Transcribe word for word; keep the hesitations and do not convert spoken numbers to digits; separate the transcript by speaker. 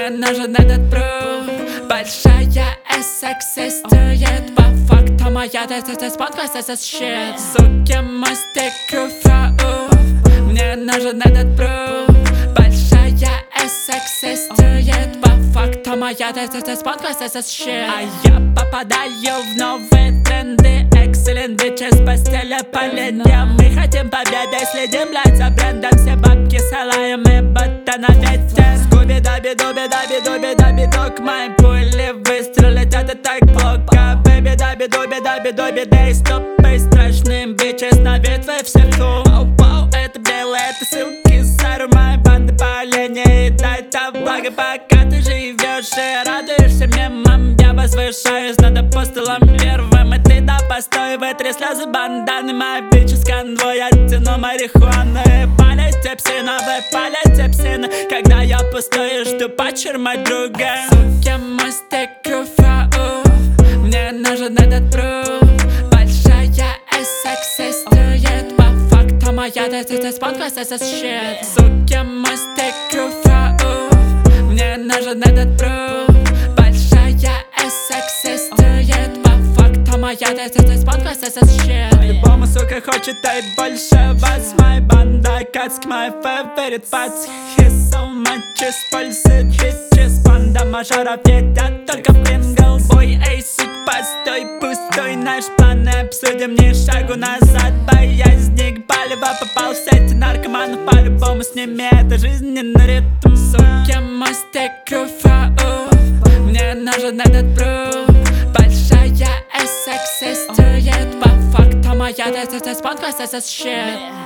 Speaker 1: Мне нужен этот пруф. Большая сексистует. По факту моя спонкалась этот щит. Суки, мой стик круфа. Мне нужен этот пруф. Большая сексистует. По факту моя спонкалась этот щит. А я попадаю в новые тренды. Excellent bitches, постели по линиям. Мы хотим победы, следим, блядь, за брендом. Все бабки салаем и будто на ветер. Скуби-даби-дуби-даби-дуби-даби-дук. Мои пули выстрелят, это так плохо. Бэби-даби-дуби-даби-дуби, дай стопы. Страшные bitches на вид вы все фу. Вау, это белые, это ссылки. Сару моей банды по линии. Дай там благо, пока ты живешь и радуешься мемам. Я возвышаюсь над апостолом первым. И ты да постой, вытри слезы банданы. Мои бичи с конвой, я тяну марихуаны. Палите псина, вы палите псина. Когда я пустой и жду почер мой друга. Суки, мой стик круфа. Мне нужен этот пруф. Большая сексистует. По факту моя спонкалась этот щит. Суки, мой стик круфа. Мне нужен этот пруф. Большая сексистует. По факту моя спонкалась этот щит. По-любому, сука, хочет дай больше вас. Моя банда, кацк, мой фаворит пац. He's so much использует bitches. Банда мажоров едят только прингл. Бой, эй, сук, постой, пустой. Наш план обсудим, не шагу назад. Боязник палева, попал в сети наркоманов. По-любому с ними это жизненный ритм. Суки, мой стик круфа. Мне нужен этот пруф. Большая сексистует. По факту моя спонкалась этот щит.